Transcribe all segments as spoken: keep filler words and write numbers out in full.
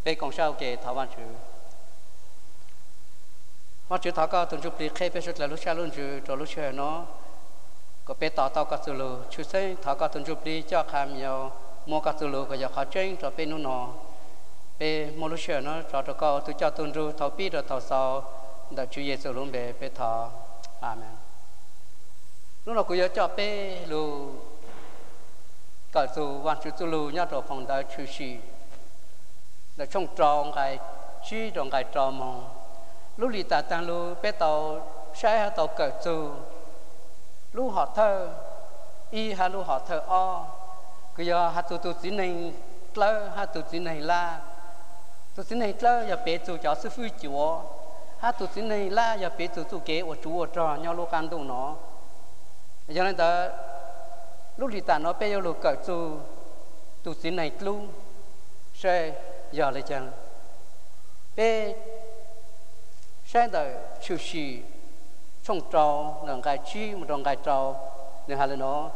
về công sao kể thảo văn chữ văn chữ thảo cao tuần chụp đi khai về chút là lúc xa luôn chữ cho lúc chơi nó có bé tỏ tao cả từ lù chú xây thảo cao tuần chụp đi cho khám nhiều mua cả từ lù có giờ khó chơi cho bé nó nó bé mua lúc chơi nó cho cho cao tôi cho tuần chụp thảo pi rồi thảo sau đã chú Giêsu luôn bé bé thảo amen lúc nào cũng nhớ cho bé lù cả từ văn chữ từ lù nhớ cho phòng đại chú sĩ là trong tròn cái chi trong cái tròn mong lúc đi ta tăng lúc bé tàu sai hai tàu cởi từ lúc họ thơ y hai lúc họ thơ o cứ giờ hai tụ tụ chỉ này lơ hai tụ chỉ này la tụ chỉ này lơ giờ bé tụ cho sư phụ chúa hai tụ chỉ này la giờ bé tụ tụ kế của chúa trò nhau lúc ăn tụ nó cho nên ta lúc đi ta nó bé giờ lúc cởi từ tụ chỉ này luôn sai giờ lại chăng bé sai đời chịu sĩ trong trâu nâng cái chi một trong cái trâu nên hay là nó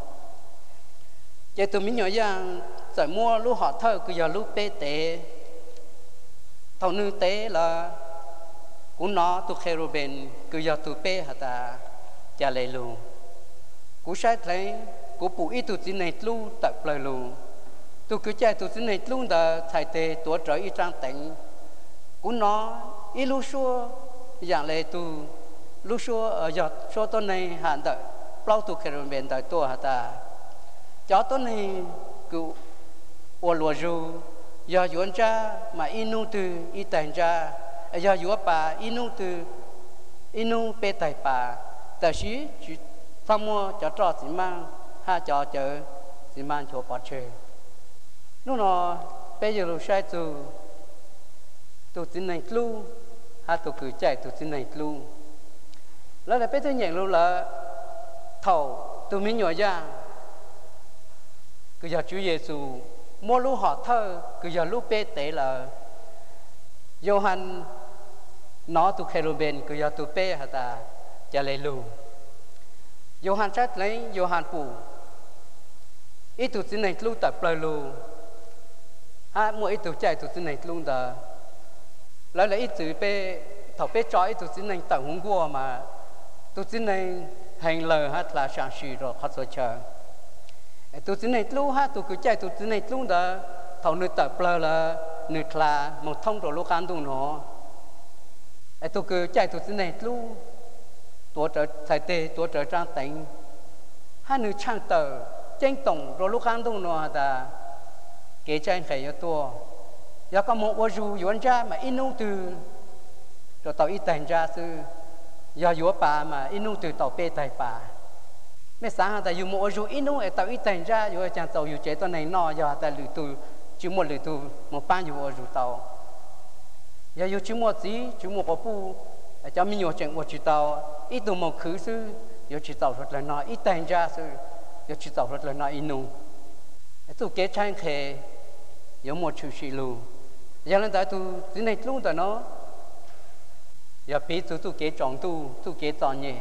vậy tụi mình nhỏ rằng giải mua lúc họ thơ cứ giờ lúc bé tế thầu nữ tế là cũng nó tụi khéo bên cứ giờ tụi bé hả ta trả lời luôn cũng sai thấy cũng bù ít tụi gì này luôn tập lời luôn tôi cứ chạy tụi này luôn đã thay thế tuổi trẻ ít trang tỉnh cũng nó ít lúc xưa dạng này tụi lúc xưa ở giọt số tuần này hạn đợi bao tụi kêu bên đợi tôi hả ta cho tuần này cứ ô lúa rù giờ yuan cha mà inu từ ít tiền cha giờ yuan bà inu từ inu bê tài bà tại sĩ chỉ tham mua cho trò chỉ mang ha cho chợ chỉ mang cho bỏ chơi lúc nào bây giờ lúc sai từ từ chính này luôn ha từ cứ chạy từ chính này luônแล้วbây giờ nhận luôn là thầu từ mình nhỏ ra cứ giờ Chúa Giêsu mua lúc họ thơ cứ giờ lúc bê tế là Gioan nó từ Kheruben cứ giờ từ bê hả ta trả lời luôn Gioan sát lấy Gioan phụ ít từ chính này luôn tập lời luôn ha mỗi ít từ chạy từ chính này luôn đó lấy lấy ít từ bê thầu bê trói từ chính này tận hôm qua mà từ chính này hành lời hát là sáng suy rồi khó soi chờ từ chính này luôn ha từ cứ chạy từ chính này luôn đó thầu nơi tập lời là nơi là một thông rồi lúc ăn tụng nó từ cứ chạy từ chính này luôn tuổi trở thay tê tuổi trở trang tỉnh hai nơi trang tờ tranh tổng rồi lúc ăn tụng nó ta kế tranh khởi cho tôi giờ có một ô dù yuan ra mà inu từ rồi tàu ít thành ra sư giờ yuan bà mà inu từ tàu bê tài bà mấy sáng họ ta dùng một ô dù inu ở tàu ít thành ra yuan chẳng tàu yuan chếตัวnày nọ giờ ta lựa từ chỉ một lựa từ một ban yuan ô dù tàu giờ yuan chỉ một gì chỉ một cái bu cho mình yuan chuyện một chỉ tàu ít từ một khứ sư yuan chỉ tàu rất là nọ ít thành ra sư yuan chỉ tàu rất là nọ inu tôi kế tranh khởi有么出息路，原来在都今天路的呢，也比都都给长度都给专业，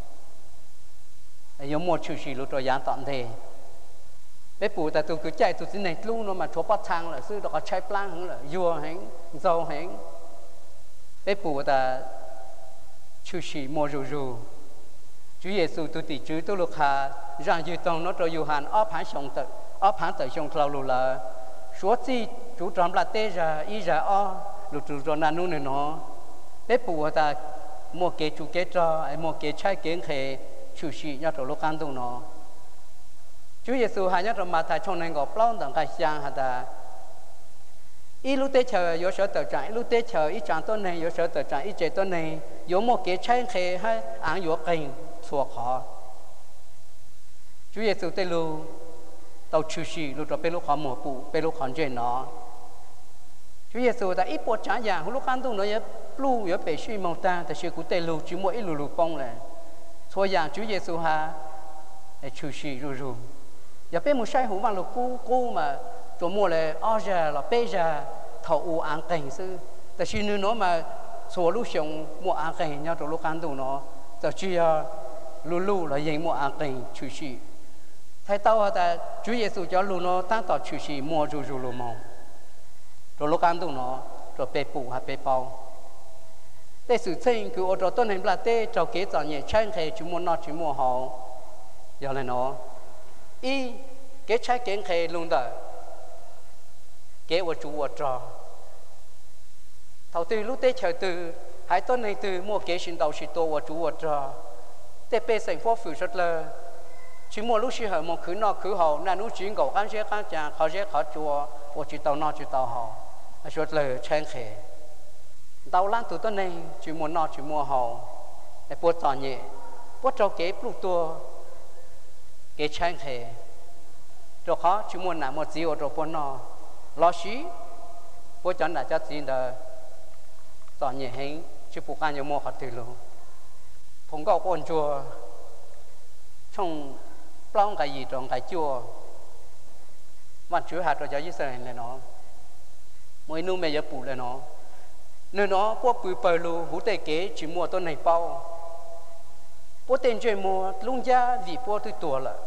有么出息路做养当的，别不在都个在都今天路呢嘛，做不长了，所以都个拆 plan 了，油很，油很，别不在出息么如如，主耶稣都地主都落下，让有当那做有限，二盘上的，二盘在上头路了。số gì chú tròn là tê ra y ra o lục chú tròn là nôn này nó bé bùa ta mua kế chú kế cho mua kế trái kế khề chủ sĩ nhớ trong lúc ăn tụng nó Chúa Giêsu hay nhớ trong mà thầy trong này ngọc long đằng cái sang hả ta y lúc tê chờ yếu sở tờ trạng lúc tê chờ y trạng tôn này yếu sở tờ trạng y chế tôn này yếu mua kế trái khề hay ăn yếu kinh xua khó Chúa Giêsu tê lưu tàu chư sĩ lúc đó bên lúc họ mùa phụ bên lúc họ chơi nó Chúa Giêsu ta ít bột trả dạng lúc ăn tụng nó yếu lưu yếu bể suy mong ta ta suy cụ tê lưu chỉ mỗi lưu lưu bông này thôi dạng Chúa Giêsu ha chư sĩ ru ru giờ bên một sai hữu bằng lúc cô cô mà chỗ mua là o ra là bê ra thầu u ăn cảnh sư ta suy nữa nó mà số lúc sống mua ăn cảnh nhau trong lúc ăn tụng nó ta chỉ lưu lưu là gì mua ăn cảnh chư sĩ thay tao ta Chúa Giêsu cho luôn nó tăng tỏ chủ sĩ mua rù rù lù mong rồi lúc ăn tụng nó rồi bê bù hay bê bao để sự sinh cứ ở đó tôi nên là để cho kế cho nhẹ chân thì chúng muốn nó chúng muốn họ giờ này nó y kế trái kiến thì luôn đó kế ở chủ ở trò thầu từ lúc tết chờ từ hai tuần này từ mua kế sinh đầu sinh tô ở chủ ở trò để bê sinh phố phụ rất là chỉ mua lúc xưa một khứ nọ khứ hậu là lúc chuyển cầu ăn sẽ ăn chả họ sẽ họ chùa ở chỉ tàu nọ chỉ tàu họ rất là chân khề tàu lan từ tuần này chỉ mua nọ chỉ mua hậu để buốt tòn nhẹ buốt trâu kế lúc tua kế chân khề rồi khó chỉ mua nằm một chiều rồi buốt nọ lo xí buốt chọn là cho gì đó tòn nhẹ hết chỉ buộc ăn nhiều mua họ từ luôn phong cầu con chùa trong plong cái gì trong cái chùa mà chùa hạt rồi cho như thế này nó mỗi nu mẹ giờ phụ là nó nơi nó có bùi bờ lù hú tê kế chỉ mua tôn này bao bố tên chơi mua lung gia vì bố tôi tuổi là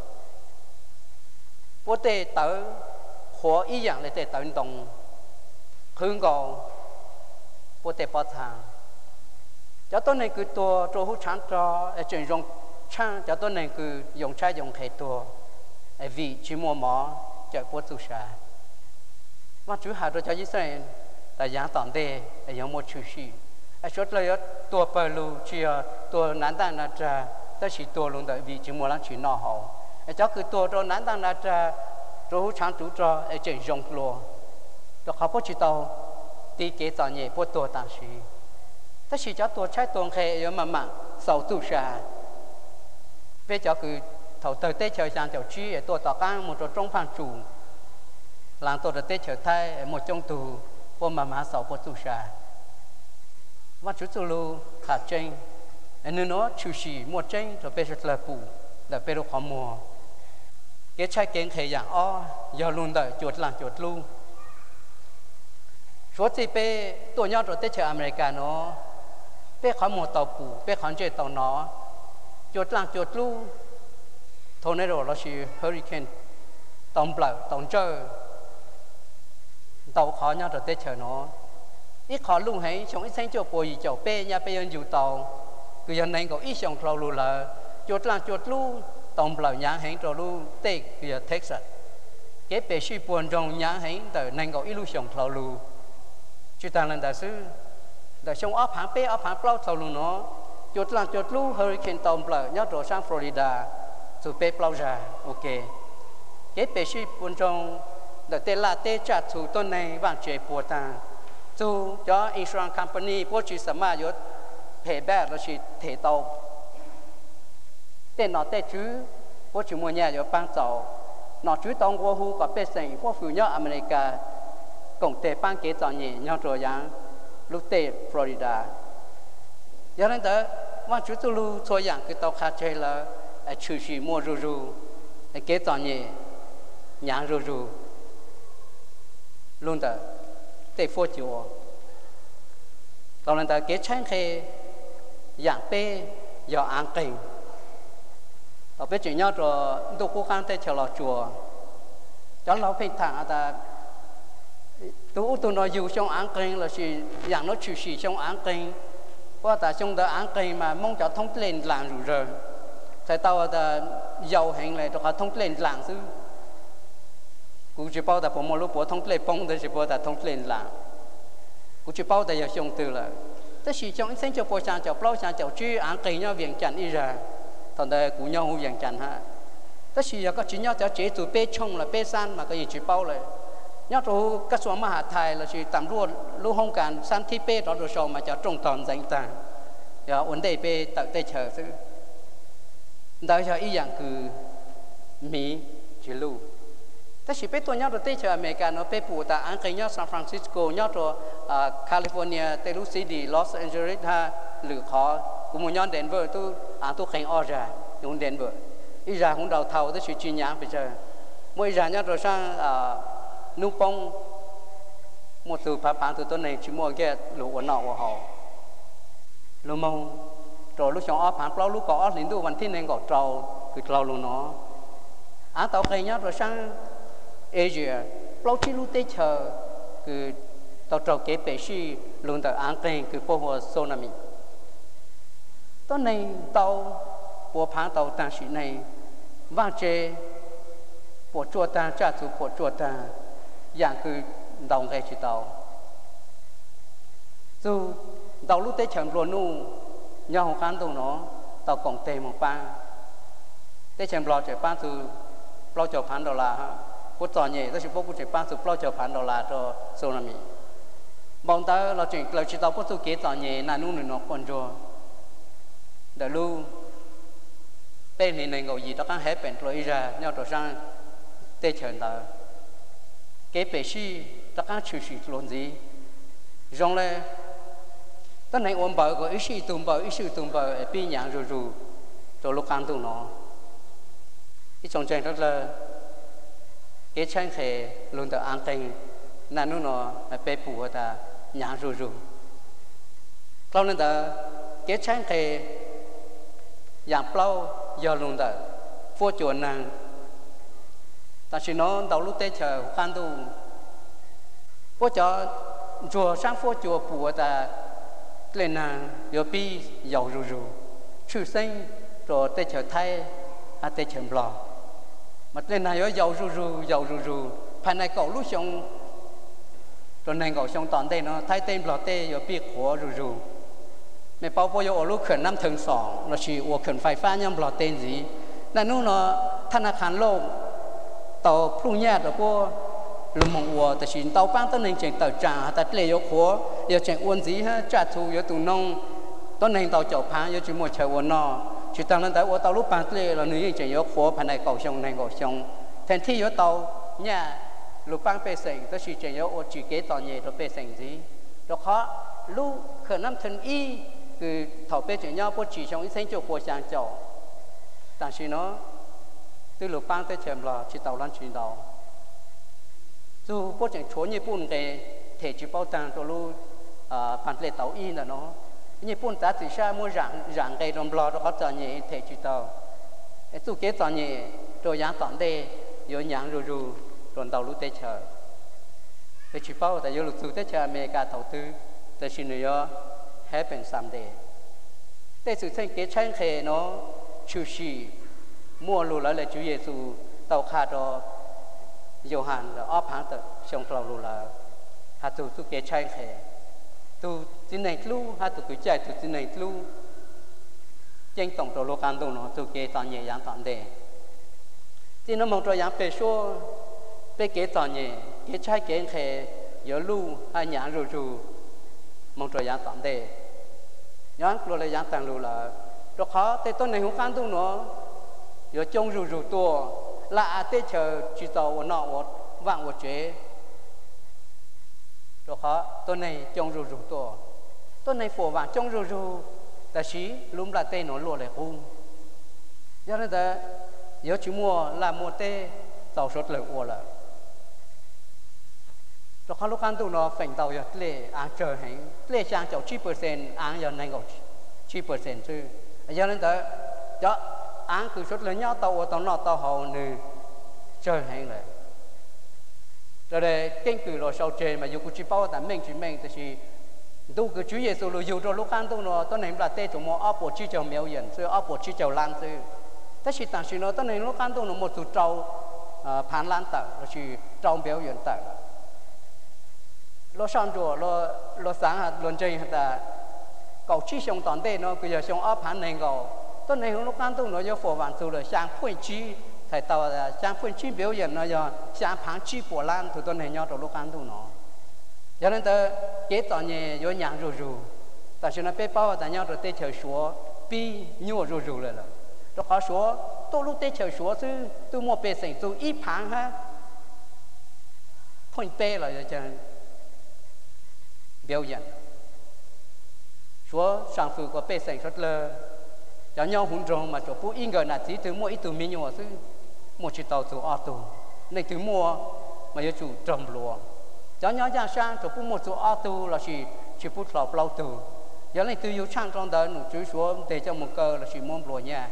bố tê tới khó ý dạng là tê tới đồng hướng cầu bố tê bao thang cho tôn này cứ tuổi cho hú chán cho ở trên rong chăng cho tôn này cứ dùng trái dùng khế tuổi vì chỉ mua mỏ cho bố tu sa mà chú hạt rồi cho như thế này là dạng tòn đề là giống một chú sĩ ở chỗ này tua bờ lù chỉ tua nán đàn là trà ta chỉ tua luôn tại vì chỉ mua lăng chỉ nọ hậu ở chỗ cứ tua rồi nán đàn là trà rồi sáng chú cho ở trên rong lúa rồi họ có chỉ tàu đi kế tàu nhẹ bố tua tàng sĩ ta chỉ cho tua trái tuồng khế mà mà sầu tu sa bây giờ cứ thầu tới tết chơi sang chậu chi ở tua tàu cang một chỗ trong phòng chủ làm tôi được tết trở thay một trong tù của mà má sáu của tù sa và chú tu lu khá tranh nên nó chú sĩ một tranh rồi bây giờ là phụ là bây giờ khó mua cái trái kiến khế dạng o giờ luôn đợi chuột làm chuột lu số thì bây tôi nhớ rồi tết trở America nó bây khó mua tàu phụ bây khó chơi tàu nó chuột làm chuột lu thôi này rồi nó chỉ hurricane tông bờ tông chơi tàu khó nhau rồi tết chờ nó ít khó luôn hay trong ít sinh cho bồi chỗ bê nhà bê dân dù tàu cứ dân này có ít trong tàu luôn là chuột là chuột luôn tông bờ nhà hàng rồi luôn tết cứ Texas cái bê suy buồn trong nhà hàng từ này có ít luôn trong tàu luôn chú ta lần đại sứ đại trong ấp hàng bê ấp hàng bao tàu luôn nó chuột là chuột luôn hurricane tông bờ nhau rồi sang Florida từ bê bao ra ok cái bê suy buồn trong để tê là tê trả thủ tôn này vàng chế bùa ta dù cho insurance company bố chỉ sớm mà yếu thể bè là chỉ thể tàu tê nó tê chứ bố chỉ mua nhà yếu bán tàu nó chứ tông qua hu có bê sinh qua phụ nhau America cộng tê bán kế tàu nhẹ nhau rồi yang lúc tê Florida cho nên đó vàng chú tu lu thôi yang cái tàu khác chơi là trừ chỉ mua rù rù kế tàu nhẹ nhang rù rù luôn đó để phô chùa còn là cái tranh khê dạng bê do ăn kinh ở bên chuyện nhau rồi tôi cố gắng để chờ lò chùa cho nó phải thẳng là tôi tôi nói dù trong ăn kinh là gì dạng nó chịu gì trong ăn kinh qua tại trong đó ăn kinh mà mong cho thông lên làng rủ rồi tại tao là giàu hành này tôi thông lên làng chứ cú chỉ bao tại một lúc bố thông lệ bông thì chỉ bao tại thông lệ là cú chỉ bao tại giờ dùng từ là tất nhiên trong sinh cho bố sang cho bao sang cho chú ăn cây nhau viện chăn đi ra thằng đây cú nhau viện chăn ha tất nhiên có chỉ nhau cho chế từ bê trông là bê san mà cái gì chỉ bao lại nhau rồi các số mà hạ thai là chỉ tạm luôn lúc không cần san thi bê đó rồi sau mà cho trồng toàn danh ta giờ vấn đề bê tự tay chờ chứ đây cho ý dạng cứ mỹ chỉ lưuแต่สิเป็นตัวย่อตัวเตชอเมริกาเนาะเป็นผู้ตาอังกฤษย่อซานฟรานซิสโกย่อตัวแคลิฟอร์เนียเตลูซิตี้ลอสแอนเจลิสฮะหรือขอกุมย่อเดนเวอร์ตัวอ่างตัวแข่งออร่าอยู่เดนเวอร์อิราของเราเท่าตัวชื่อจีนยางไปเจอเมื่ออิราย่อตัวสร้างนุ่งปงหมดตัวผ่าผ่านตัวตัวในชิมัวแก่หลวงนอกว่าหอหลวงมงตัวลูกชงอ้อผ่านเปล่าลูกก่ออ้อหลินดูวันที่หนึ่งก่อเราคือเราลูกเนาะอ่างตัวแข่งย่อตัวสร้างเอเชียเราที่รู้เตชอคือ tàu trâu kế bể xí luôn tàu án kênh cứ bố hồ tsunami tối nay tàu bố phá tàu tàng sĩ này vang chế bố chua ta trả chủ bố chua ta dạng cứ đồng gây chỉ tàu dù tàu lúc tế chẳng luôn nu nhau khán tàu nó tàu cổng tê một ba tế chẳng lo chạy ba từ lo chờ phán đô la ha bố trò nhẹ đó chỉ bố cũng chạy ba từ lo chờ phán đô la cho tsunami bọn ta là chuyện là chỉ tàu bố tu kế trò nhẹ là nu nó còn rồi để lưu bên này này ngồi gì đó các hết bền lối ra nhau rồi sang tê chờn đó cái bể xí đó các chịu chịu luôn gì rồi là tất này ôm bờ có ít xí tụm bờ ít xí tụm bờ ở bên nhà rồi rồi rồi lúc ăn tụm nó cái trong tranh rất là cái tranh khề luôn được ăn canh là nó nó ở bên phủ ta nhà rồi rồi sau nên là cái tranh khề dạng plau giờ luôn đó phô chuồn nàng ta chỉ nói đầu lúc tết chờ khăn tu phô cho chùa sang phô chùa phù ta lên nàng giờ pi giàu rù rù chữ sinh rồi tết chờ thay à tết chờ lò mà lên này ở giàu rù rù giàu rù rù phần này cậu lúc xong rồi này cậu xong toàn đây nó thay tên lò tê giờ pi khổ rù rù mẹ bao bao giờ lúc khẩn năm thường sòng là chỉ ở khẩn phải pha nhâm lọt tên gì là nó nó thằng nào khán lô tàu phun nhà đó cô lùm mong uaแต่chỉ tàu băng tân nên chuyện tàu trảแต่เลยยกหัวgiờ chuyện uốn gì ha trả thù giờ tụi nôngต้นnên tàu chậu phá giờ chỉ một chờ uốn nọ chỉ tăng lên tới uốn tàu lúc băngเลยlà nữ chuyện yếmหัวphần này cầu sông này cầu sông thành thi giờ tàu nhà lúc băng bê sình tôi chỉ chuyện uốn chỉ kế tàu nhẹ rồi bê sình gì rồi khó lúc khẩn năm thân y cứ thảo bê chuyện nhau bố chỉ trong ít sinh chỗ của sáng chỗ,但是nó từ lúc ban tới chém là chỉ tàu lăn chuyển tàu, dù bố chuyện chúa Nhật Bản cái thể chỉ bao tàng cho lu bản lệ tàu in là nó Nhật Bản ta chỉ xa mua rạng rạng cái đồng lò đó có tàu nhẹ thể chỉ tàu, cái tu kế tàu nhẹ rồi giang tàu đây, rồi nhang rồi rồi rồi tàu lu tới chờ, cái chỉ bao tại do lúc tu tới chờ America đầu tư, tại xin nữa happen someday.แต่สุดท้ายเกิดช่างเคเนาะชูชีมั่วรู้แล้วเลยจูเยซูเตาคาดอโยฮันแล้วอ้อพังเตชงเรารู้แล้วหาตัวตุเกิดช่างเคตัวที่ไหนรู้หาตัวกุญแจตัวที่ไหนรู้เจ้งต้องตัวโลกันตัวเนาะตัวเกิดตอนเยี่ยงตอนเดที่น้องมองตัวอย่างเป็นชัวเป็นเกิดตอนเยี่ยเกิดช่างเกิดเคเยอะรู้หาอย่างรู้รู้มองตัวอย่างตอนเดย้อนกลัวเลยย้อนต่างรู้ละเราขอแต่ต้นในหัวข้างตรงเนาะเดี๋ยวจงรู้รู้ตัวละอาเตเชอจีโตวันนอวดว่างวดเจเราขอต้นในจงรู้รู้ตัวต้นในฝนว่างจงรู้รู้แต่ชี้ลุ่มละเตหนอนรัวเลยคุ้มย้อนนั่นแต่เดี๋ยวชิมัวละมัวเตเต่าสดเลยอ้วนละเราเขาลูกค้าตัวน้อฝังเตาอย่างเล่อ่างเจอให้เล่ช่างเจ้าชีเปอร์เซ็นต์อ่างอย่างในก็ชีเปอร์เซ็นต์ซื่ออย่างนั้นแต่เจ้าอ่างคือชุดเลยย่อเตาเตานอเตาหอหนึ่งเจอให้เลยแต่เด็กเก่งคือเราชาวเจนมาอยู่กุชิเป้าแต่เม่งชิเม่งแต่ชีดูคือชีเยซูเราอยู่ตัวลูกค้าตัวน้อตัวไหนมาเตะตัวมออ้อปวดชีเจ้าเมียวเย็นซื่ออ้อปวดชีเจ้าล้านซื่อแต่ชีต่างชีน้อตัวไหนลูกค้าตัวน้อหมดสุดเจ้าผ่านล้านต่างเราชีเจ้าเมียวเย็นต่างเราสร้างตัวเราเราสร้างหล่นใจแต่เก่าชี้ชงตอนเต้เนาะก็จะชงอ้อพันในเก่าต้นในของลูกการตุ้งเนาะจะฝวันตัวเลยสร้างพื้นชี้ถ่ายตัวสร้างพื้นชี้เบี้ยวเย็นเนาะจะสร้างพังชี้ปวดล้านตัวต้นในยอดตัวลูกการตุ้งเนาะอย่างนั้นแต่เกตตอนนี้ยอดยางรูรูแต่ฉันนั้นไปเป้าแต่ยอดตัวเตะเฉยชัวปียัวรูรูเลยล่ะเราขอชัวตัวลูกเตะเฉยชัวซื้อตัวมัวเปย์สิ่งตัวอีพังฮะพ่นเป้เลยจะbiểu diễn, số sản phụ của bê sinh rất là, cho nhau hùng rong mà chỗ phụ in người là chỉ từ mua ít từ mình nhiều chứ, mua chỉ tàu từ ô tô, nên từ mua mà yêu chủ trầm lúa, cho nhau giang sang chỗ phụ mua từ ô tô là chỉ chỉ phụ lọc lâu từ, giờ này từ yêu sang trong đó nụ chú số để cho một cơ là chỉ mua lúa nha,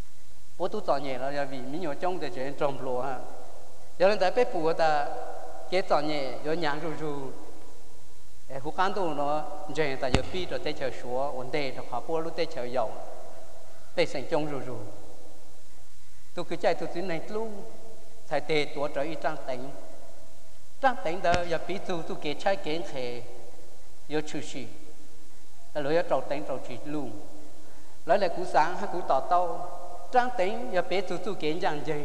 bố tu tỏ nhẹ là vì mình nhiều trong để chuyện trầm lúa ha, giờ này tại bê phụ ta kế tỏ nhẹ yo nhang ru ru hú can tu nó dễ tại giờ pi rồi tê chờ số ổn định rồi họ mua lúc tê chờ dầu tê thành trong ru ru tôi cứ chạy tôi tiến này luôn thầy tê tuổi trở đi trang tỉnh trang tỉnh đó giờ pi tu tôi kế trái kế thể yo chữ sĩ là lối trầu tỉnh trầu chỉ luôn lấy lại cú sáng hay cú tỏ tàu trang tỉnh giờ bé tu tu kế dạng gì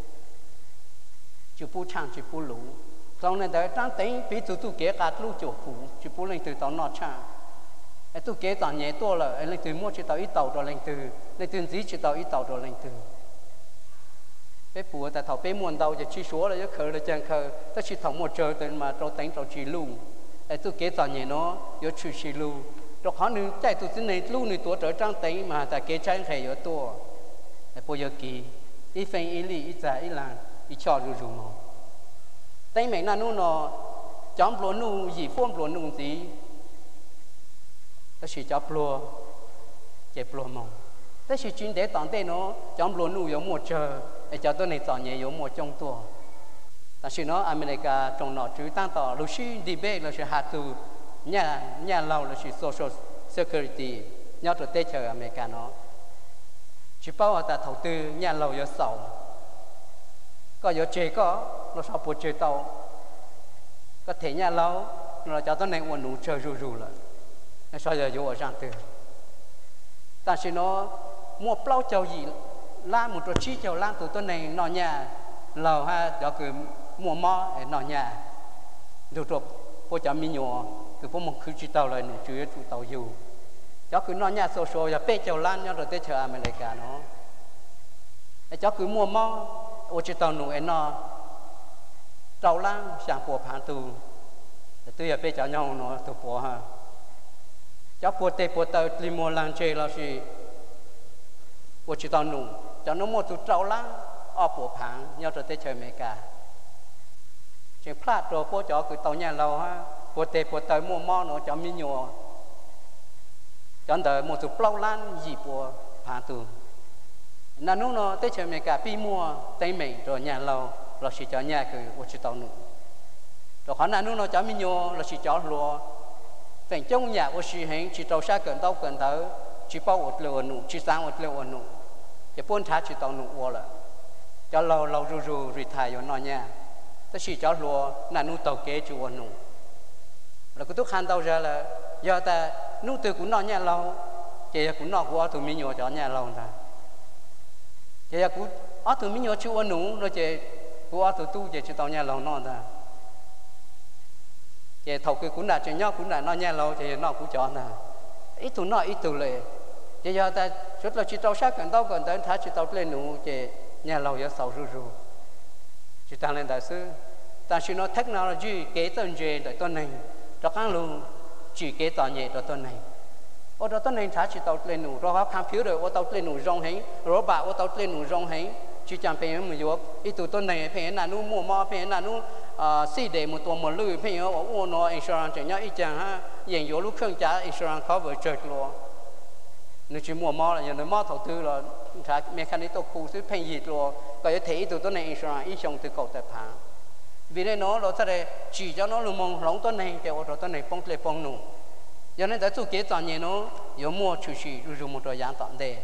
chịu bu chang chịu bu lũ trong này đấy trang tính bị tụi tụi kế cả lũ chỗ cũ chỉ bố lên từ tàu nọ cha, ấy tụi kế tàu nhẹ to là ấy lên từ mua chỉ tàu ít tàu rồi lên từ lên từ gì chỉ tàu ít tàu rồi lên từ bé bùa tại thầu bé muôn tàu chỉ chỉ số là khởi là chẳng khởi, ta chỉ thầu một trời từ mà trâu tính trâu chỉ lù, ấy tụi kế tàu nhẹ nó có chữ chỉ lù, rồi họนึงchạy tụi cái này lù này tuổi trở trang tính mà tại kế trái hay có to, ấy bây giờ kỳ, ít phèn ít lì ít giá ít làn, ít cho rồi rồi mà tay mình là nu nó chọn lúa nu gì phong lúa nu gì ta chỉ chọn lúa chẹp lúa mỏng ta chỉ chuyên để tận đây nó chọn lúa nu giống một chờ để cho tôi này tỏ nhẹ giống một trong tua ta chỉ nó America trong nó chứ tăng tỏ lúc xí đi về là chỉ hạt từ nhà nhà lâu là chỉ social security nhớ từ tết chờ America nó chỉ bao ta đầu tư nhà lâu có sầu có có chế có nó sao bộ chế tàu có thể nhà lâu nó cho tôi này uốn nụ chơi rù rù là nó sao giờ vô ở trang từ ta chỉ nó mua plau châu gì la một trò chi châu lang từ tôi này nọ nhà lầu ha cho cứ mua mò để nọ nhà được rồi cô cho mi nhỏ cứ có một khứ chi tàu lại nụ chơi chủ tàu dù cho cứ nọ nhà sổ sổ giờ pe châu lang nhá rồi tới chờ America nó cho cứ mua mò ô chỉ tàu nụ em nó trâu lang sang bộ phản tu tôi ở bên cháu nhau nó thuộc bộ ha cháu bộ tê bộ tàu limo lang chơi là gì ô chỉ tàu nụ cháu nó một tụ trâu lang ở bộ phản nhau rồi tới chơi mấy cả chỉ phát rồi bộ cháu cứ tàu nhà lâu ha bộ tê bộ tàu mua mò nó cháu mi nhỏ cháu đợi một tụ plau lang gì bộ phản tu nà nú nó tới chơi mấy cả pi mua tay mình rồi nhà lâu là chỉ cho nhà cứ ô chỉ tàu nụ rồi khả năng nú nó cho mình nhô là chỉ cho lúa thành trong nhà ô chỉ hình chỉ tàu xa gần tàu gần tới chỉ bao ô lúa nụ chỉ sang ô lúa nụ chỉ bốn tháng chỉ tàu nụ ô là cho lâu lâu ru ru rồi thay vô nó nhà tới chỉ cho lúa nà nú tàu kế chú ô nụ là cứ tức khăn tàu ra là giờ ta nú từ cũng nó nhà lâu chỉ cũng nó qua từ mình nhô cho nhà lâu ta chỉ là cũng ở từ mình nhô chú ô nụ rồi chỉ của tụi tu chỉ tàu nhà lâu non ta, chỉ thầu cái cũng là chuyện nhau cũng là nó nhà lâu chỉ nó cũng chọn à, ít tụi nó ít tụi lệ, chỉ giờ ta chút là chỉ tàu sát gần tàu gần tới thả chỉ tàu lên nụ chỉ nhà lâu giờ sầu ru ru, chỉ tăng lên đại sư, ta chỉ nói technology kế tân gì để tuần này, cho các luôn chỉ kế tàu nhẹ để tuần này, ở đó tuần này thả chỉ tàu lên nụ, rồi họ computer ở tàu lên nụ rong hén, rồi bà ở tàu lên nụ rong hén chỉ chẳng phải mình vô ít tụi tôi này phải là nu mua mò phải là nu xí để một tuần một lưỡi phải ở ô nó insurance chẳng nhớ ít chẳng ha hiện vô lúc không trả insurance cover chợt luôn nếu chỉ mua mò là giờ nó mò đầu tư là trả mechanic tôi khu xứ phải gì luôn có thể ít tụi tôi này insurance ít trong từ cầu tài phá vì đây nó nó sẽ chỉ cho nó luôn mong lóng tôi này thì ở tôi này phong lệ phong nụ giờ nên tại tôi kế toàn nhiều nó có mua chủ sĩ dùng một thời gian tạm đề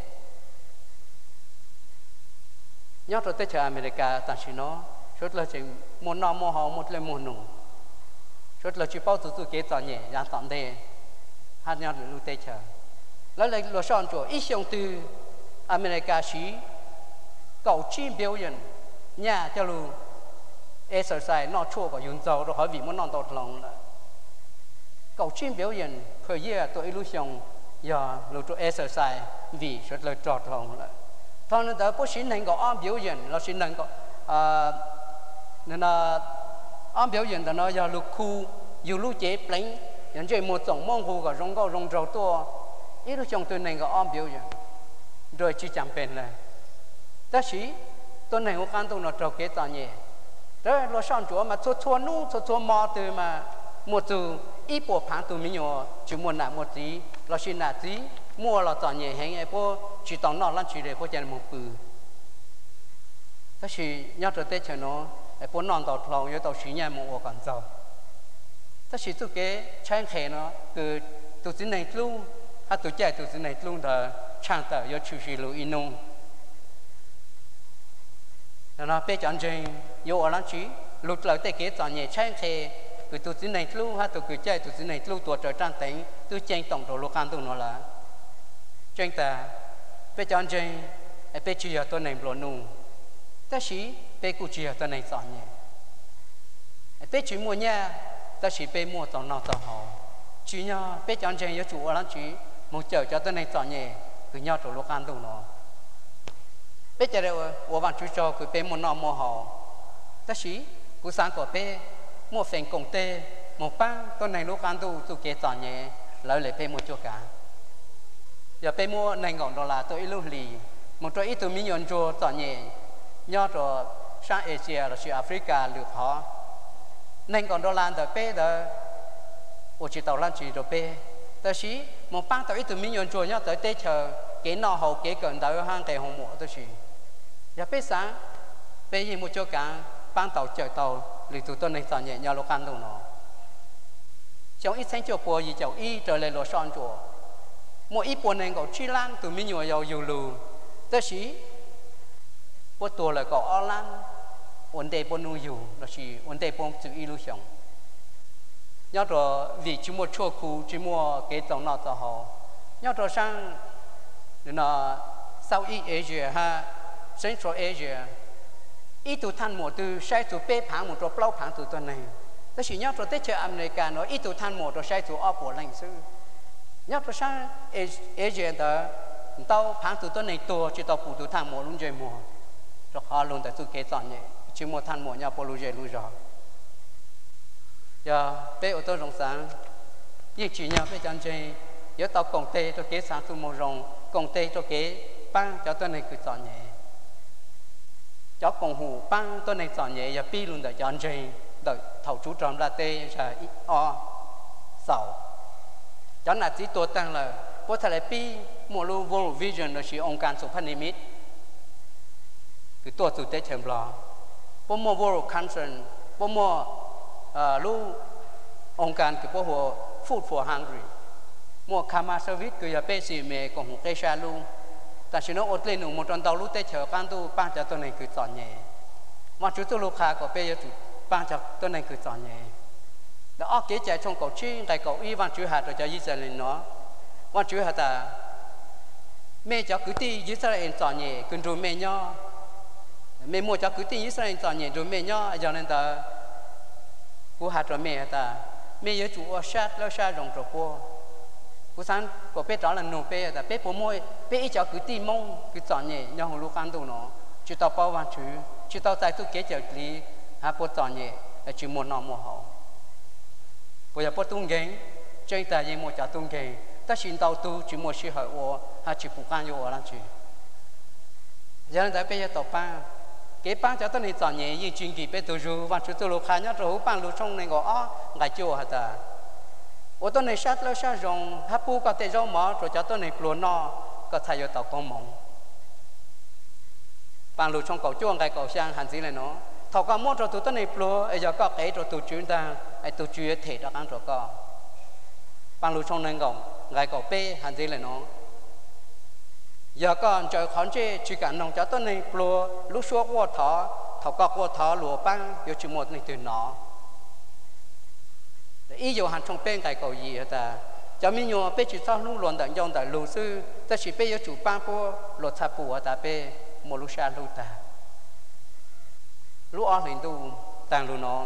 nhớ rồi tới chờ America ta chỉ nó chút là chỉ một năm một họ một lần một nụ chút là chỉ bao tụi tụi kế tỏ nhẹ dạng tạm đề hát nhau được lưu tới chờ lấy lại lo son chỗ ít xong từ America xí cầu chim biểu diễn nhà cho lu exercise nó chua của yun dầu rồi hỏi vì muốn non tọt lòng là cầu chim biểu diễn thời gian tụi lu xong giờ lu cho exercise vì chút là trọt lòng là thằng nó tới bố xin nên có ăn biểu diễn là xin nên có nên là ăn biểu diễn là nó giờ lục khu dù lục chế pleng những chuyện một種mong hồ cả rong cao rong trâu to ít lúc trong tôi này có ăn biểu diễn rồi chỉ chẳng bền lại ta chỉ tôi này có can tôi nó trâu kế tao nhẹ đó là sang chỗ mà cho cho nu cho cho mò từ mà một từ ít bộ phản từ mình nhỏ chỉ muốn làm một tí là xin là tí mua là tao nhẹ hay bố chỉ tao nó lăn chỉ để bố chơi một bự ta chỉ nhớ tới tết cho nó ไอ้พวกนอนต่อทองอยู่ต่อชี้เนี่ยมองกันเจ้าถ้าชี้ตัวเก๋ใช้แขนเนาะคือตัวสิ่งไหนตู้ถ้าตัวใจตัวสิ่งไหนตู้เธอช่างแต่ยศชูชีลูอินุแล้วนะเป็นจันทร์โยอะไรชี้หลุดเลยแต่เก๋ตอนเนี่ยใช้แขนคือตัวสิ่งไหนตู้ถ้าตัวคือใจตัวสิ่งไหนตู้ตัวเจอจันเต็งตัวเจงต่องตัวโลกันตัวนั่นแหละเจงแต่เป็นจันทร์ไอ้เป็นชี้ตัวไหนปลอนุ่งแต่ชี้เป็นกูชี้ตัวไหนสอนเนี่ยไอ้เป็นชี้มัวเนี่ยแต่ชี้เป็นมัวตอนนอนตอนหอชี้เนี่ยเป็นจันทร์有主อะไรชี้มัวเจอตัวไหนสอนเนี่ยคือเนี่ยตัวโลกันตัวนั่นเป็นจะเรียกว่า我往主教คือเป็นมัวนอนมัวหอแต่ชี้กูสั่งก็เป็นมัวเฟงกงเต้มัวปั้งตัวไหนโลกันตัวตัวเกสอนเนี่ยแล้วเลยเป็นมัวจุกันอย่าเป็นมัวในเงินดอลลาร์ตัวอิลุลีmột chỗ ít từ mỹ nhân cho tận nhẹ nhớ cho sang Asia là sang Africa được họ nên còn đô la từ pe đó ở chỉ tàu lan chỉ rồi pe tới xí một bang tàu ít từ mỹ nhân cho nhớ tới tết chờ cái nọ hậu cái gần tới hang cái hồng mộ tới xí giờ pe sáng pe gì một chỗ cả bang tàu chở tàu lì tụ tuần này tận nhẹ nhớ lô can đâu nó trong ít sáng chỗ bùa gì chỗ y trở lại lô son chỗ một ít bùa này có chi lan từ mỹ nhân giàu giàu lùแต่สิพวกตัวเลยก็อลันวันเดย์ปนูอยู่แล้วสิวันเดย์ปนจุอิลุชงยอดตัววิจิมัวชั่วคูจิมัวเกตตงนอต่อหอยอดตัวช่างเนี่ยนะเซาท์อีสเอเชียฮะเซ็นทรัลเอเชียอีตัวท่านหมดตัวใช้ตัวเป๊ะผังหมดตัวเปล่าผังตัวตัวไหนแต่สิยอดตัวเตเชออเมริกันเนาะอีตัวท่านหมดตัวใช้ตัวออฟหัวแรงซื้อยอดตัวช่างเอเชียตัวtao phán từ tuần này tua chỉ tao phụ từ thang mỏ luôn chơi mỏ rồi họ luôn tại tôi kể chọn nhỉ chỉ một thang mỏ nhà bỏ luôn chơi luôn rồi giờ bé ô tô rộng sáng như chỉ nhà bé chọn chơi giờ tao công tê tôi kể sáng tôi một rộng công tê tôi kể băng cho tuần này cứ chọn nhỉ cho công hủ băng tuần này chọn nhỉ giờ pi luôn tại chọn chơi đợi thầu chú tròn là tê là o sầu cho là chỉตัวtăng làเพราะทะเลปีมัวรู้ World Vision เราชื่อองค์การสุพรรณนิมิตคือตัวสุดเตเชมบลาเพราะมัว World Concern เพราะมัวรู้องค์การคือพวกหัว Food for Hungry มัว Kama Service คืออย่าเปซีเมย์ของเตชาลูแต่ฉันเอาอดเล่นหนูมันตอนเตารู้เตเชอการตู้ป้าจากตัวไหนคือสอนเย่ว่าจุดตัวลูกค้าก็เปย์จุดป้าจากตัวไหนคือสอนเย่แล้วออกเก๋ใจชงเก่าชี้แต่เก่าอีวันจุดหาตัวจะยิ่งเจริญเนาะว่าช่วยหาตาแม่จะคือที่อิสราเอลสอนเนี่ยคุณรู้แม่ย่อแม่มัวจะคือที่อิสราเอลสอนเนี่ยรู้แม่ย่ออย่างนั้นตากูหาตัวแม่ตาแม่ยจู่ว่าชาติแล้วชาติรองตัวพ่อกูสั่งก็เป็ดร้อนละหนูเป็ดแต่เป็ดผมมวยเป็ดอีจะคือที่มงคือสอนเนี่ยยังหูลูกกันตัวเนาะจุดต่อไปวันชื่อจุดต่อใจทุกเกจิลีหาปวดสอนเนี่ยจุดมัวนอนมัวเขาปวดปวดตุ้งเก่งใจแต่ยังมัวจะตุ้งเก่งแต่สิ่งต่อตัวจิมัวชีหายวัวหาจิปุกันอยู่อะไรจียังแต่เป็นต่อป้าเก็บป้าจะต้องในตอนนี้ยิ่งจริงกี่เป็นตัวจูวันชุดตัวลูกค้าเนี่ยรู้ป้าลูกช่องในก็อ๋อไงจู่ฮะตาว่าตัวในชาติแล้วชาติรงถ้าปูก็เตะจงหมอตัวจะตัวในกลัวนอก็ทายต่อก้องมองป้าลูกช่องเก่าจ้วงไงเก่าช่างหันสีเลยเนาะถ้าก็มั่วตัวตัวในกลัวไอ้จะก็เก๋ตัวตัวจืดตาไอ้ตัวจืดเทตะกันตัวก็ป้าลูกช่องในก็ไงก็เป้หันสีเลยเนาะgiờ còn trời khó chế chỉ cả nông cho tôi này lúa lúa xua qua thọ thọ qua qua thọ lúa băng yêu chỉ một này từ nó ý dù hàng trong bên cái cầu gì ta cho mình nhớ bên chỉ sau lúa luồn tận trong tại lúa sư ta chỉ bên yêu chủ băng po lúa tháp bùa ta bên một lúa sa lúa ta lúa on hình tu tàng lúa nó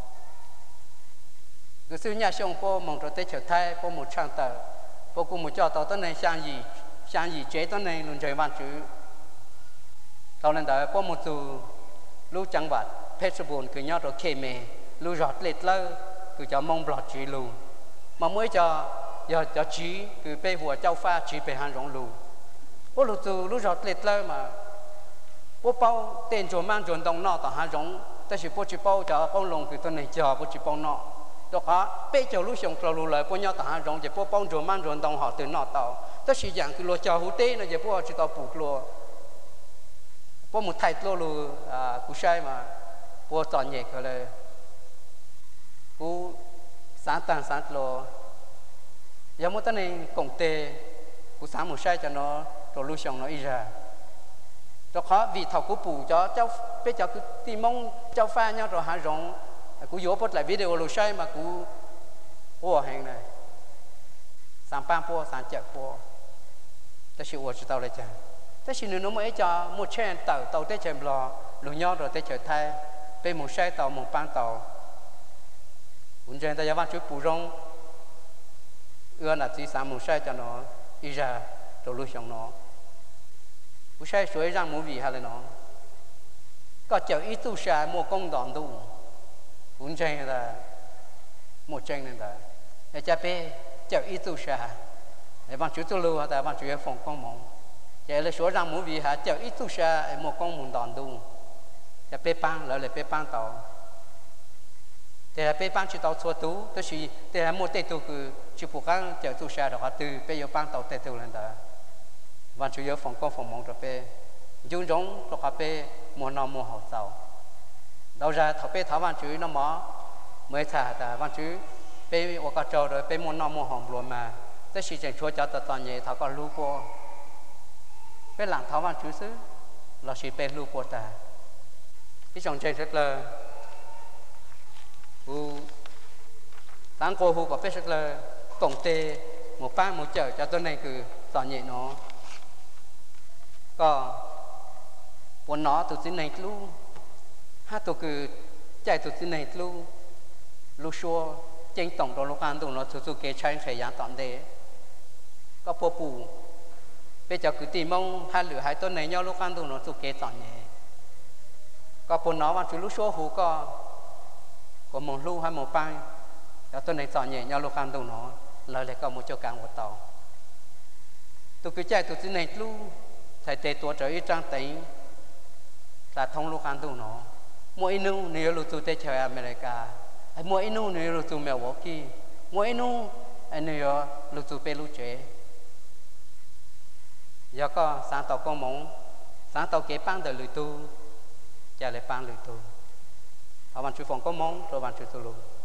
cứ sư nhà sông po mong cho tết trở thay po một trang tờ po cùng một cho tàu tôi này sang gì sang gì chếตัวnày luôn chơi văn chữ tao lên đó có một số lưu chẳng vật phết buồn cứ nhớ rồi kề mề lưu giọt lệch lơ cứ cho mong bọt chữ lưu mà mới cho giờ cho chí cứ bê hùa châu pha chỉ bê hàng rong lưu có lưu từ lưu giọt lệch lơ mà có bao tiền cho mang cho đồng nọ tao hàng rong ta chỉ có chỉ bao cho con lồng cứตัวnày chờ có chỉ bao nọ đó có bê cho lưu xong cho lưu lại có nhau tao hàng rong chỉ có bao cho mang cho đồng họ từ nọ tao tất nhiên dạng cái lúa chào hú tê nó chỉ có chỉ tao phụ lúa có một thạch lúa lúa à củ sai mà bùa tỏ nhẹ cái là cú sáng tăng sáng lò giờ mỗi tên này công tê cú sáng một sai cho nó rồi lưu xong nó đi ra cho khó vì thầu cú bù cho cháu bây giờ cứ tìm mong cháu pha nhau rồi hạ rộng cú vô bớt lại video lưu sai mà cú ô hàng này sáng ba po sáng chợ po ta chịu ô chỉ tàu lại chả ta chỉ nó mới cho một chen tàu tàu tới chèm lò lưu nhau rồi tới chợ thay bên một sai tàu một ban tàu muốn chơi ta giáo văn chút bù rong ưa là chỉ sáng một sai cho nó đi ra rồi lưu xong nó bù sai suy rằng muốn vì hay là nó có chợ ít tu sai mua công đoàn tu muốn chơi là một chơi này là để cha bé chợ ít tu sai để văn chút tu lưu tại văn chút phòng công mộng chỉ là suy rằng muốn vì hả chợ ít tu sai mua công một đoàn tu cha bé băng lại là bé băng tàu thì là bé băng chỉ tàu xua tú, tức là thì là một tết tu cứ chỉ phụ khang chợ tu xa đó từ bé yêu băng tàu tết tu lên đó, và chủ yếu phòng công phòng mong cho bé, dùng giống cho các bé mua nọ mua hậu giàu, đầu ra thằng bé tháo văn chú nó mỏ mới thả ta văn chú bé ở cái chỗ rồi bé mua nọ mua hồng luôn mà, tức là chỉ chúa cho ta toàn nhẹ tháo con lú qua, bé làm tháo văn chú xứ, là chỉ bé lú qua ta, cái dòng chơi rất là u sáng cô hu có phải rất là cổng tê một ba một chợ cho tôi này cứ tỏ nhẹ nó có muốn nó tụi xin này luôn hai tụi cứ chạy tụi xin này luôn lu xua trên tổng đó lúc ăn tụi nó tụi tụi kế chơi thời gian tận thế có bố bù bây giờ cứ tìm mong hai lửa hai tuần này nhau lúc ăn tụi nó tụi kế tận nhẹ có bốn nó mà chú lu xua hú có có một lu hay một bay, đó tôi này chọn nhẹ nhau lúc ăn đâu nó, lời lại có một chỗ càng một tàu. Tôi cứ chạy tôi xin này lu, thầy tề tuổi trở ít trang tính, là thông lúc ăn đâu nó, mỗi nu nếu lu tôi tê chơi America, hay mỗi nu nếu lu tôi Milwaukee, mỗi nu nếu lu tôi Peru chế, giờ có sáng tàu có mông, sáng tàu kế băng đời lười tu, chạy lại băng lười tu. Ở bàn chú phòng có mong rồi bàn chú tu luôn.